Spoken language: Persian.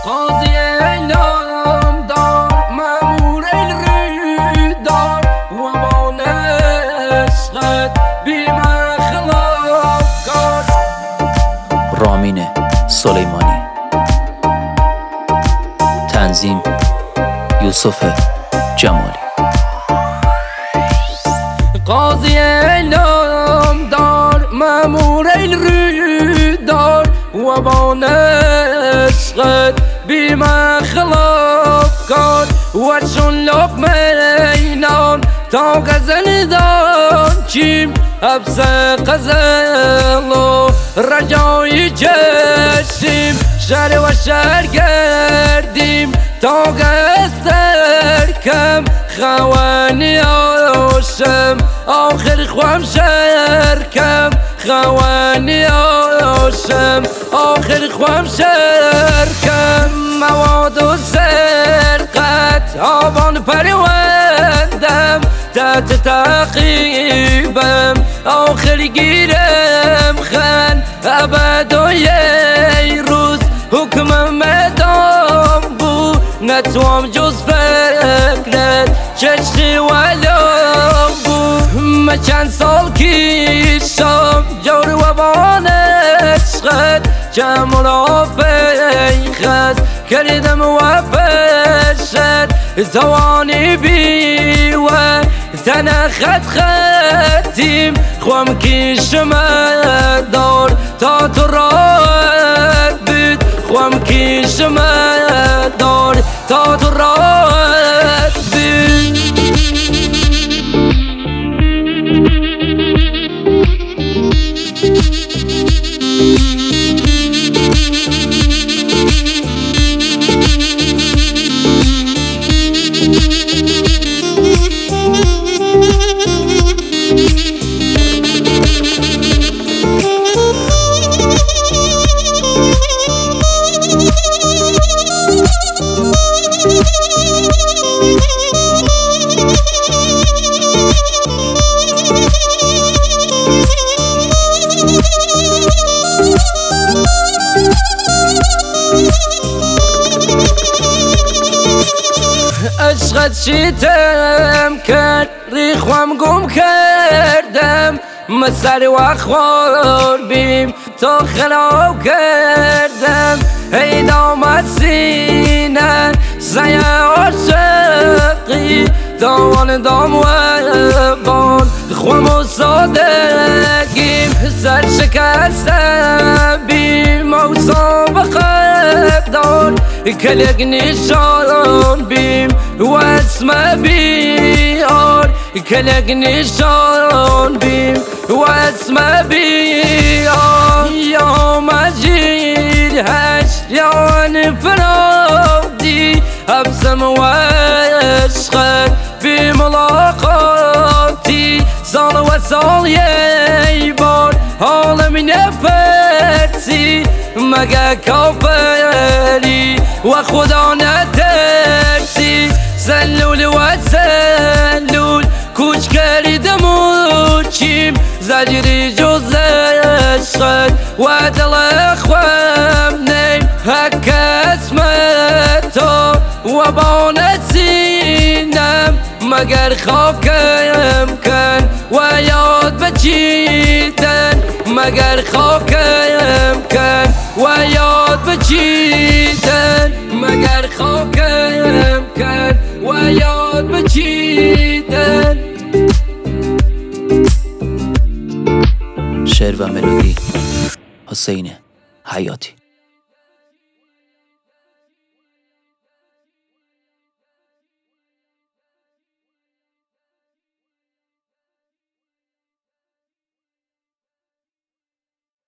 قاضی اعلام دار مامور الردار و با نشقت بیم خلاف کار. رامین سلیمانی. تنظیم یوسف جمالی. قاضی اعلام دار مامور الردار و با نشقت بیم خلاف کار. و چون لقمه اینان تا غزل دانچیم حبس غزل و رجای چشیم. شهر و شهر گردیم تا گستر کم خوانی آشم آخر خوام شرکم. خوانی آشم آخر خوام شرکم. مواد و سرقت آبان پروندم تحت تعقیبم آخر گیرم خن ابد و یه روز حکمم مدام بود. نتوام جز فکرت چشقی ولام بود. من چند سال کشتم جور و بان عشقت جمع را پیخست کردم و پشت توانی بی و تنه خطیم. خوام کشم دار تا تو راحت بود. خوام کشم دار تا تو راحت بود. عشقت شیتم کرد ریخوام گم کردم. مسر و خوار بیم تا خراب کردم. ای دامت سینه زی عاشقی داوان دام و بان خوام و سادگیم. سر شکستم بیم موسام خبدار کلک نشان بیم و اسم بیار. کلک نشان بیم و اسم بیار. یا مجید هشت یا انفرادی حبسم و عشقت بی ملاقاتی. سال و سال یه بار حالم نپرسی مگه کافری و خدا نترسی. سلول و سلول کوچ کردم و چیم زجری جز عشقت و دل خوام نیم. حک اسمتو و با نسینم مگر خاکم کن و یاد بچیدن. مگر خاکم کن و یاد بچیدن. مگر خاکم کن و یاد بچیدن. شعر و ملودی حسین حیاتی.